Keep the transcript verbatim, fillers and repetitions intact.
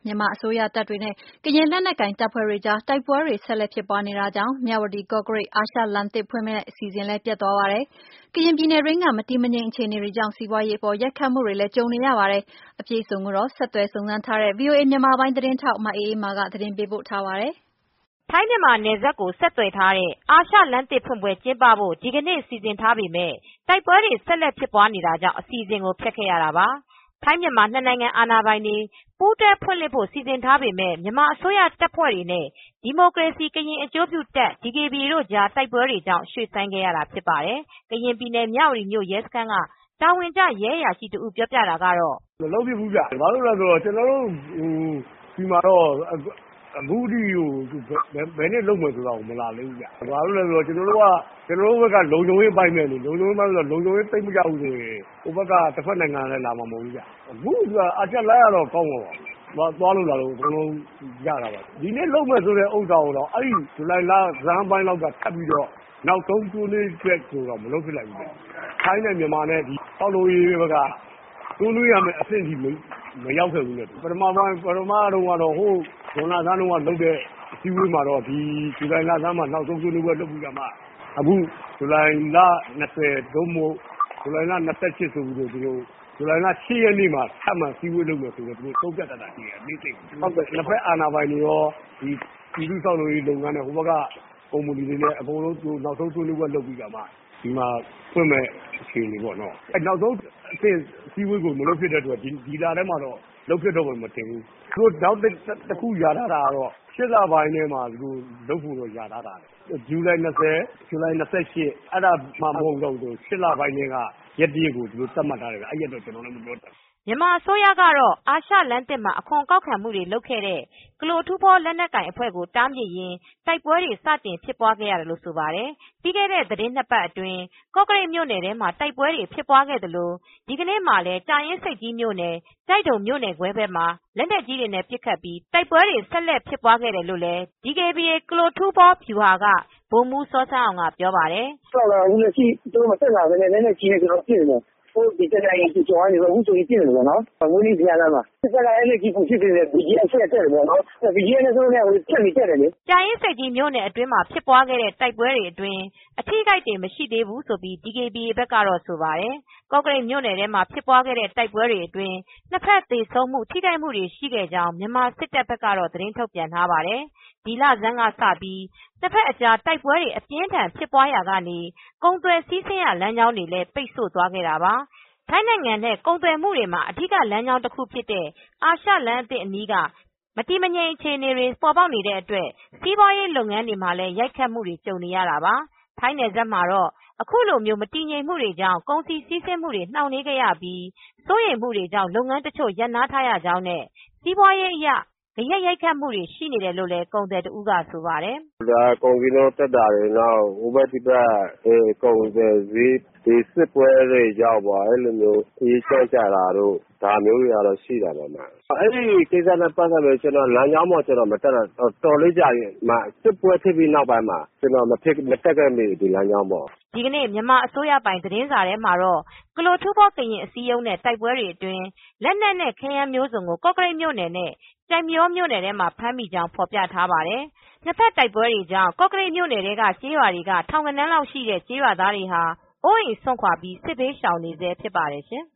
မြန်မာအစိုးရတပ်တွေနဲ့ကရင်လက်နက်ကိုင်တပ်ဖွဲ့တွေကြားတိုက်ပွဲတွေဆက်လက်ဖြစ်ပွားနေတာကြောင့်မြဝတီကော့ကရိတ်အာရှလမ်းသစ်ဖွင့်မယ့်အစီအစဉ်လည်းပျက်သွားပါတယ်။ကရင်ပြည်နယ်တွင်းကမတည်မငြိမ်အခြေအနေတွေကြောင့်စီးပွားရေးအပေါ်ရိုက်ခတ်မှုတွေလည်းကြုံနေရပါတယ်။အပြည့်အစုံကိုတော့ဆက်သွယ်စုံစမ်းထားတဲ့ ဗွီအိုအေမြန်မာပိုင်းသတင်းထောက်မအေးအေးမာကသတင်းပေးပို့ထားပါတယ်။ထိုင်းမြန်မာနယ်စပ်ကိုဆက်သွယ်ထားတဲ့အာရှလမ်းသစ်ဖွင့်ပွဲကျင်းပဖို့ဒီကနေ့စီစဉ်ထားပေမဲ့တိုက်ပွဲတွေဆက်လက်ဖြစ်ပွားနေတာကြောင့်အစီအစဉ်ကိုဖျက်ခဲ့ရတာပါ။ထိုင်းမြန်မာနှစ်နိုင်ငံအာဏာပိုင်တွေပူးတွဲဖွင့်လှစ်ဖို့စီစဉ်ထားပေမဲ့မြန်မာအစိုးရတပ်ဖွဲ့တွေနဲ့ဒီမိုကရေစီကရင်အကျိုးပြုတပ် ဒီ ကေ ဘီ အေ တို့ကြားတိုက်ပွဲတွေကြောင့်ရွှေ့ဆိုင်းခဲ့ရတာဖြစ်ပါတယ်။ကရင်ပြည်နယ်မြဝတီမြို့ရဲစခန်းကတာဝန်ကျရဲအရာရှိတဦးပြောပြတာကတော့မလုပ်ဖြစ်ဘူးဗျ။ဘာလို့လဲဆိုတော့ကျွန်တော်တို့ဒီမှာတော့အခုဒီဘယ်နဲ့လုံးမယ်ဆိုတာကိုမလာသေးဘူးဗျ။ဘာလို့လဲဆိုတော့ကျွန်တော်တို့ကကျွန်တော်တို့ဘက်ကလုံခြုံရေးပိုင်းမယ်လေလုံခြုံရေးပိုင်းဆိုတော့လုံခြုံရေးသိမ့်မကြဘူးဆိုရင်ဟိုဘက်ကတစ်ဖက်နိုင်ငံလည်းလာမှာမဟုတ်ဘူးဗျ။အခုကအာချက်လိုက်ရတော့ကောင်းပါပါ။သွားလို့လာလို့အကုန်လုံးရတာပါဒီနေ့လုံးမယ်ဆိုတဲ့ဥစ္စာကိုတော့အဲ့ဒီဇူလိုင်လဇန်းပိုင်းလောက်ကထပ်ပြီးတော့နောက်ဆုံးတိုးလေးချက်ကိုတော့မလုပ်ဖြစ်လိုက်ဘူးဗျ။ထိုင်းနဲ့မြန်မာနဲ့ဒီပေါလို့ရေးဘက်ကတိုးလို့ရမယ်အဆင့်ကြီးမရောက်ခဲ့ဘူးလေပထမပိုင်းပထမတော့ကတော့ဟိုဇွန်လဆန်းတော့လုပ်တဲ့အစည်းအဝေးမှာတော့ဒီဇူလိုင်လဆန်းမှာနောက်ဆုံးတိုးလေးပဲလုပ်ပြီးကြမှာအခုဇူလိုင်လ၂၀ဒုံမို့ဇူလိုင်လ၂၈ဆိုပြီးတော့ဒီလိုဇူလိုင်လ၈ရက်နေ့မှာဆက်မှစည်းဝေးလုပ်မယ်ဆိုတော့ဒီလိုသုံးပြတ်တာရှိတယ်နေ့သိဟုတ်ကဲ့နှစ်ဖက်အာဏာပိုင်တွေရောဒီပြည်သူ့ဆောက်လုပ်ရေးလုပ်ငန်းနဲ့ဟိုဘက်ကကုမ္ပဏီတွေနဲ့အကုန်လုံးနောက်ဆုံးတိုးလေးပဲလုပ်ပြီးကြမှာဒီမှာဖွင့်မဲ့အခြေအနေပေါ့နော်အဲနောက်ဆုံးအဆင့်စည်းဝေးကိုမလုပ်ဖြစ်တဲ့အတွက်ဒီဒီလာထဲမှာတော့လုပ်ဖြစ်တော့မှမတင်ဘူးသူတို့နောက်တစ်ခုရထားတာကတော့ရှစ်လပိုင်းထဲမှာသူတို့လုပ်ဖို့တော့ရထားတာဇူလိုင်၂၀ဇူလိုင်၂၈အဲ့ဒါမှမဟုတ်တော့ဘူးရှစ်လပိုင်းထဲကရက်တည်းကိုသူတို့သတ်မှတ်ထားတယ်အဲ့ရက်တော့ကျွန်တော်လည်းမပြောတတ်မြန်မာအစိုးရကတော့အာရှလမ်းသစ်မှာအခွန်ကောက်ခံမှုတွေလုပ်ခဲ့တဲ့ကလိုထူးဖောလက်နက်ကိုင်အဖွဲ့ကိုတားမြစ်ရင်းတိုက်ပွဲတွေစတင်ဖြစ်ပွားခဲ့ရတယ်လို့ဆိုပါတယ်။ပြီးခဲ့တဲ့သတင်းနှစ်ပတ်အတွင်းကော့ကရိတ်မြို့နယ်ထဲမှာတိုက်ပွဲတွေဖြစ်ပွားခဲ့သလိုဒီကနေ့မှလည်းကြာရင်စိတ်ကြီးမြို့နယ်ကြိုက်တုံမြို့နယ်ခွဲဘက်မှာလက်နက်ကြီးတွေနဲ့ပစ်ခတ်ပြီးတိုက်ပွဲတွေဆက်လက်ဖြစ်ပွားခဲ့တယ်လို့လည်း ဒီ ကေ ဘီ အေ ကလိုထူးဖောဗျူဟာကဗိုလ်မှူးစောဆန်းအောင်ကပြောပါတယ်။ဆောက်လာဦးလက်ရှိတို့မဆက်လာဘဲနဲ့လက်နက်ကြီးတွေကျွန်တော်ပြည့်နေတယ်ဟိုဒီတနေ့ကြီးကျော်နေတော့ဦးဆိုရင်ပြည့်နေတယ်နော်။ငွေလေးပြရလာမှာစစ်ကလည်းအဲ့ဒီကြီးကိုဖြစ်နေတယ်ဒီကြီးအဆက်တက်တယ်ပေါ့နော်။ဒီကြီးနဲ့ဆိုလည်းဟိုချက်နေတက်တယ်လေ။ကြာရင်စိတ်ကြီးမြို့နယ်အတွင်းမှာဖြစ်ပွားခဲ့တဲ့တိုက်ပွဲတွေအတွင်းအထိကိတွေမရှိသေးဘူးဆိုပြီး ဒီ ကေ ဘီ အေ ဘက်ကတော့ဆိုပါတယ်။ကော့ကရိတ်မြို့နယ်ထဲမှာဖြစ်ပွားခဲ့တဲ့တိုက်ပွဲတွေအတွင်းနှစ်ဖက်သေဆုံးမှုထိခိုက်မှုတွေရှိခဲ့ကြောင်းမြန်မာစစ်တပ်ဘက်ကတော့သတင်းထုတ်ပြန်ထားပါတယ်။ဒီလဆန်းကစပြီးနှစ်ဖက်အကြားတိုက်ပွဲတွေအပြင်းထန်ဖြစ်ပွားရာကနေကုန်သွယ်စီးဆင်းရလမ်းကြောင်းတွေလည်းပိတ်ဆို့သွားခဲ့တာပါ။ထိုင်းနိုင်ငံနဲ့ကုန်သွယ်မှုတွေမှာအဓိကလမ်းကြောင်းတစ်ခုဖြစ်တဲ့အာရှလမ်းအသစ်အနီးကမတည်မငြိမ်အခြေအနေတွေပေါ်ပေါက်နေတဲ့အတွက်စီးပွားရေးလုပ်ငန်းတွေမှာလည်းရိုက်ခတ်မှုတွေကြုံနေရတာပါ။ထိုင်းနယ်စပ်မှာတော့အခုလိုမျိုးမတည်ငြိမ်မှုတွေကြောင့်ကုန်စည်စီးဆင်းမှုတွေနှောင့်နှေးခဲ့ရပြီးစိုးရိမ်မှုတွေကြောင့်လုပ်ငန်းတချို့ရပ်နားထားရကြောင်းနဲ့စီးပွားရေးအရဂယက်ရိုက်ခတ်မှုတွေရှိနေတယ်လို့လည်းကုန်သည်တဦးကဆိုပါတယ်။ဒါကုန်စည်နှုန်းတက်တာတွေနောက်ဟိုဘက်ဒီဘက်အဲကုန်စည်ဈေးဒီစစ်ပွဲတွေကြောင့်ပေါ့အဲ့လိုမျိုးအေးချမ်းကြတာတို့ဒါမျိုးတွေကတော့ရှိတာပါမှာအဲ့ဒီကိစ္စနဲ့ပတ်သက်လို့ကျွန်တော်လမ်းကြောင်းပေါ်ကျွန်တော်မတက်တော့တော်လေးကြာရင်မှစစ်ပွဲဖြစ်ပြီးနောက်ပိုင်းမှာကျွန်တော်မဖြစ်မတက်ခဲ့မိဒီလမ်းကြောင်းပေါ်ဒီကနေ့မြန်မာအစိုးရပိုင်သတင်းစာထဲမှာတော့ကလိုထူးဖောကရင်အစည်းအရုံးနဲ့တိုက်ပွဲတွေအတွင်းလက်နက်နဲ့ခဲယမ်းမျိုးစုံကိုကော့ကရိတ်မြို့နယ်နဲ့ကြိုင်မြောမြို့နယ်ထဲမှာဖမ်းမိကြောင်းဖော်ပြထားပါတယ်။နှစ်ဖက်တိုက်ပွဲတွေကြောင့်ကော့ကရိတ်မြို့နယ်ထဲကကျေးရွာတွေကထောင်ဂဏန်းလောက်ရှိတဲ့ကျေးရွာသားတွေဟာအိုးအိမ်စွန့်ခွာပြီးစစ်ဘေးရှောင်နေဆဲဖြစ်ပါတယ်ရှင်။